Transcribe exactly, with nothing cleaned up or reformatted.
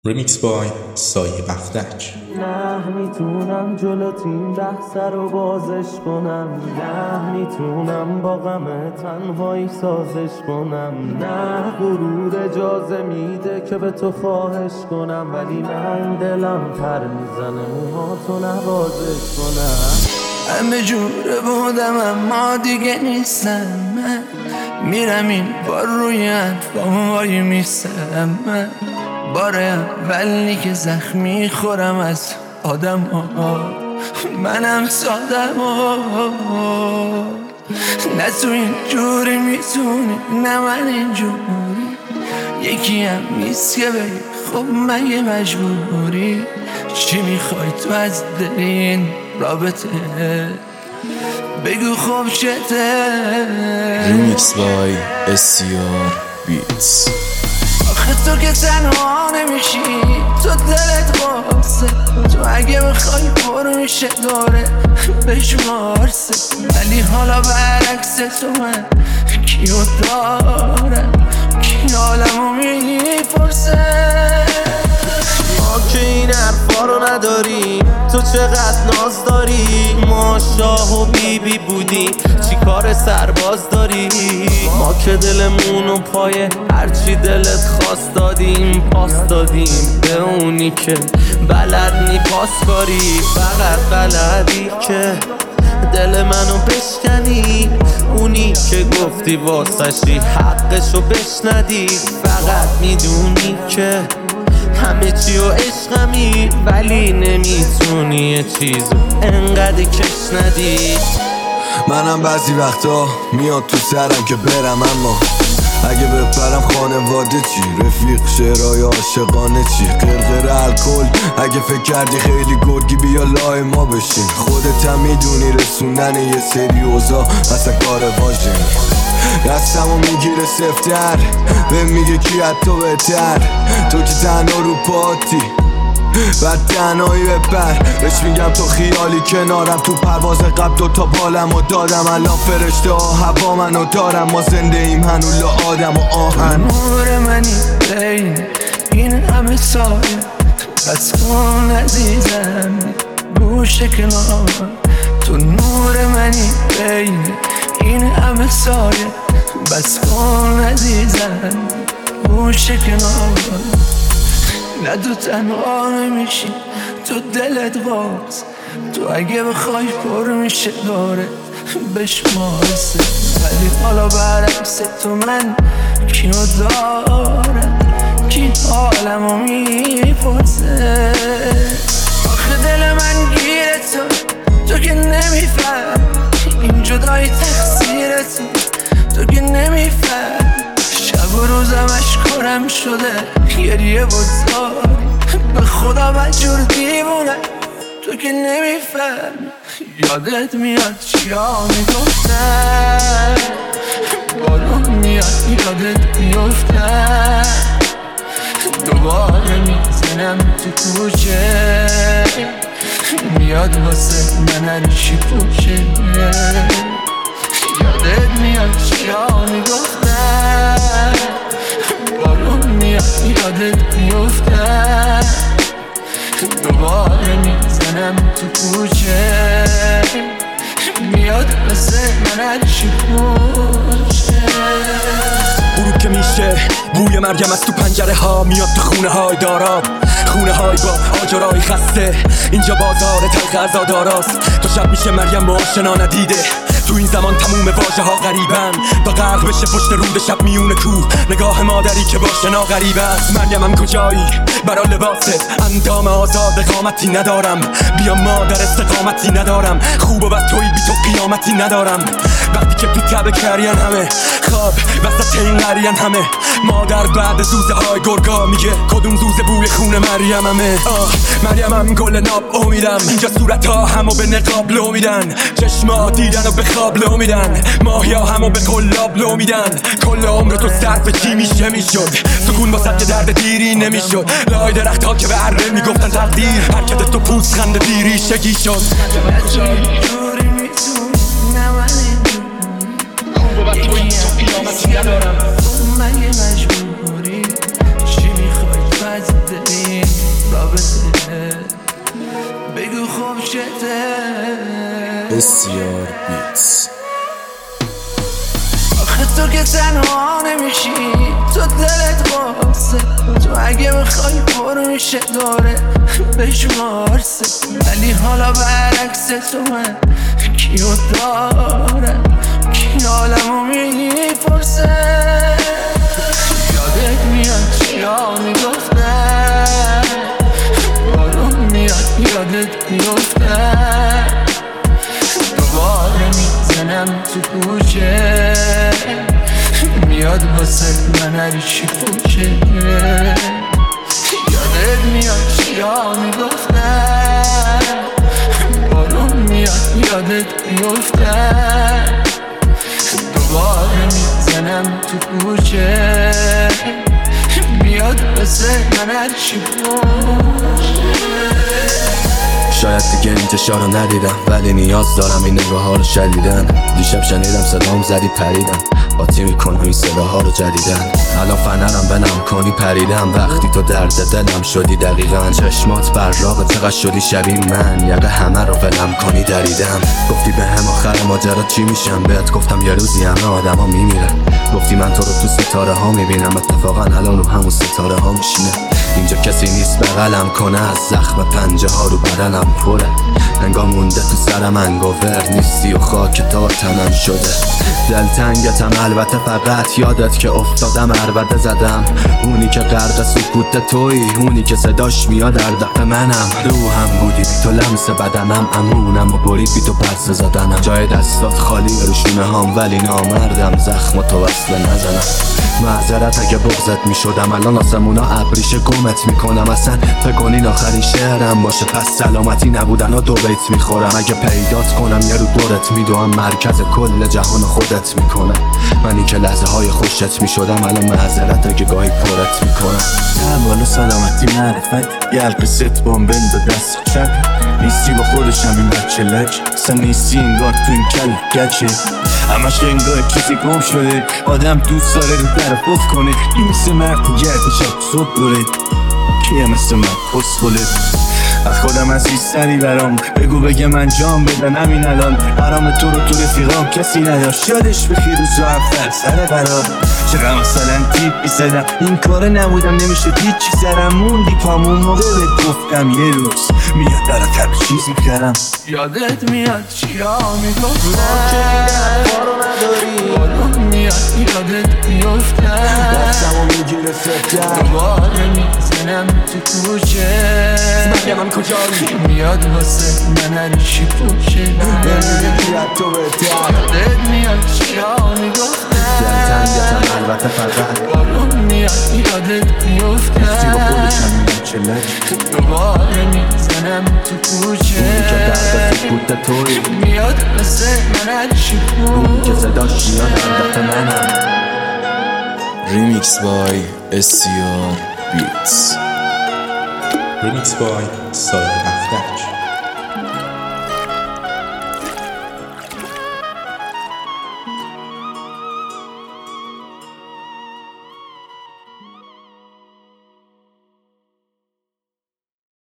ریمیکس بای سایه بختک. نه میتونم جلو تیم بحث رو بازش کنم، نه میتونم با غم تنهایی سازش کنم، نه غرور اجازه میده که به تو خواهش کنم، ولی من دلم پر میزنه موهاتو نوازش کنم. همه جور بودم اما دیگه نیستم، من میرم این بار روی حرفام وای میستم، من بار اولی که زخمی خورم از آدم ها، منم سادم ها. نه تو این جوری میتونی، نه من این جوری، یکی هم نیست که بگی خب مگه مجبوری. چی میخوای تو از دل این رابطه، بگو خب چته. ریمیکس بای اسیار بیتس. آخه تو که تنها نمیشی، تو دلت قاسه، تو اگه بخوای برو میشه داره بشمارسه، ولی حالا برعکس تو من کیو دارم، کی حالمو میپرسه. ما که این حرفا رو نداریم، تو چقدر ناز داری، ما شاه و بی بی بودیم چی کار سرباز داری. ما که دلمون و پای هرچی دلت خواست دادیم پاس دادیم به اونی که بلد نی پاس کاری. فقط بلدی که دل منو بشکنی، اونی که گفتی واسشی حقشو بشندی. فقط میدونی که همه چی و عشقمی، ولی نمیتونی یه چیزو انقدر کش ندی. منم بعضی وقتا میاد تو سرم که برم، اما اگه بپرم خانواده چی؟ رفیق شعرهای عاشقانه چی؟ قرقر الکل اگه فکر کردی خیلی گرگی بیا لای ما بشین. خودت هم میدونی رسوندن یه سری اوضاع اصلا کار واژنی. دستمو میگیره سفتر به میگه کی از تو بهتر، تو که تنها رو پاتی بعد تنهایی بپر. بهش میگم تو خیالی کنارم، تو پرواز قبل دوتا بالمو دادم، الان فرشته ها هوا منو دارم. ما زنده ایم هنوز آدم و آهن. نور منی بین این همه سایه، بس کن عزیزم گوش کنار. تو نور منی بین این همه سایه، بس کن عزیزم گوش کنار. نه تو تنها نمیشی، تو دلت باز، تو اگه بخوای پر میشه داره بشمارسه، ولی حالا برعکس تو من کیو دارم، کی حالمو میپرسه. آخه دل من گیره تو، تو که نمیفهم این جدایی تقصیر تو، تو که نمیفهم شب و روزم اشکارم شده گریه بزاری. به خدا بدجور دیوونه تو که نمیفهم. یادت میاد چیا میگفتن، بالون میاد یادت میفتن، دوباره میزنم تو کوچه، میاد واسه من هرچی پوچه. یادت میاد چیا میگفتن، بالون میاد یادت میفتن، دوباره میزنم تو کوچه، میاد واسه من هرچی پوچه. غروب که میشه بوی مریم از تو پنجره ها میاد تو خونه های دارام، خونه های با آجرای خسته، اینجا بازار تلخ عزاداراست. تا شب میشه مریم با آشنا ندیده، تو این زمان تموم واژه ها غریبن، تا غرق بشه پشت رود شب میونه کوه، نگاه مادری که با شنا غریب است. مریم هم کجایی برا لباست، اندام آزاد قامتی ندارم، بیا مادر استقامتی ندارم، خوب و بد توی بی تو قیامتی ندارم. وقتی که تو تب کرین همه خواب وسط این قریان همه، مادر بعد زوزه های گرگا میگه کدوم زوزه بوی خون مریم همه. آه مریم هم گل ناب امیدم، اینجا صورت ها همو به نقاب لو میدن، چشما دیدن و به خواب لو میدن، ماهیا همو به قلاب لو میدن. کل عمر تو صرف چی میشه میشد، سکون واسه که درد دیری نمیشد، لای درخت ها که به اره میگفتن تقدیر، حرکت تو پوست خنده دیری شگی شد. جوری میتونی نه من خوب و بد توی تو قیامتی ندارم، مگه مجبوری. چی میخوای تو از دلی رابطه بگو خوب شده اسیار بیتس. آخه تو که تنها نمیشی، تو دلت قاسه، تو اگه بخوای برو میشه داره بشمارسه، ولی حالا برعکس تو من کیو دارم، کی حالمو میپرسه. یادت میاد چیا میگفتن، بارون میاد یادت میفتن، دوباره میزنم تو کوچه، میاد واسه من هر چی پوچه. یادت میاد چیا میگفتن، بارون میاد یادت میفتن، دوباره میزنم تو کوچه، میاد واسه من هر چی پوچه. شاید دیگه انتشار رو ندیدم، ولی نیاز دارم این نگاه ها رو شدیدن. دیشب شنیدم صدام زدی پریدم، قاطی میکنم این صداها رو جدیدن. الان فنرم بنم کنی پریدم، وقتی تو درد دلم شدی دقیقا. چشمات براغ چقدر شدی شبیه من، یقه همه رو ولم کنی دریدم. گفتی به هم آخر ماجرا چی میشم، بهت گفتم یه روزی همه آدم ها میمیرن. گفتی من تو رو تو ستاره ها میبینم، اتفاقا الان رو همون ستاره ها میشینه. اینجا کسی نیست بغلم کنه، از زخم پنجه ها رو بدنم پره. انگار مونده تو سرم انگوور نیستی و خاک تا تنم شده. دلتنگتم البته فقط یادت که افتادم عربده زدم. اونی که غرق سکوت توی، اونی که صداش میاد در دفع منم. روحم بودی بی تو لمس بدنم، امونم و برید بی تو پرس زدنم. جای دستات خالی روشونه هم، ولی نامردم زخم تو وصله نزنم. معذرت اگه بغضت میشدم، الان آسمونا ابریشه گمت میکنم. اصلا فکر کنین آخرین شعرم باشه، پس سلامتی نبودن و دو بیت میخورم. اگه پیدات کنم یه رو دورت میدوم، مرکز کل جهان خودت میکنم. منی که لحظه های خوشت میشدم، الان معذرت اگه گاهی پرت میکنم. اول سلامتی معرفت، یه حلقه ست بامبل به دست چپ. نیستی با خودشم این بچه لک، اصلا نیستی انگار تو این کل گچه. همش انگار چیزی گم شده، آدم دوست داره رو طرف افت کنه. این مثل مرد گرد شب صبح دوره، کیه مثل من پس بوله. از خودم عزیزتری برام بگو بگه من جام بدن همین الان. حرام تو رو تو رفیقام کسی نداشت، یادش بخیر روزا اول سر قرار. چقدر مثلا تیپ بیزدم، این کاره نبودم نمیشد هیچی سرم موندی پامون موقع بهت گفتم یه روز میاد براتر به چیز میکردم. یادت میاد چیا میگفتن، بارون میاد یادت میفتن، دستمو میگیره فتر، دوباره میزنم تو کوچه، مریم کجایی؟ میاد واسه من هر چی پوچه. یادت تو بهتر، یادت میاد چیا میگفتن، دلتنگتم البته فقط بارون میاد یادت میفتن، با خودشم این بچه لک. دوباره میزنم تو کوچه، اونی که درد سکوت توی، میاد واسه من هر چی اونی که پوچه. صداش میاد در دفع منم. ریمیکس بای اسیار بیتس. Remix by سایه بختک.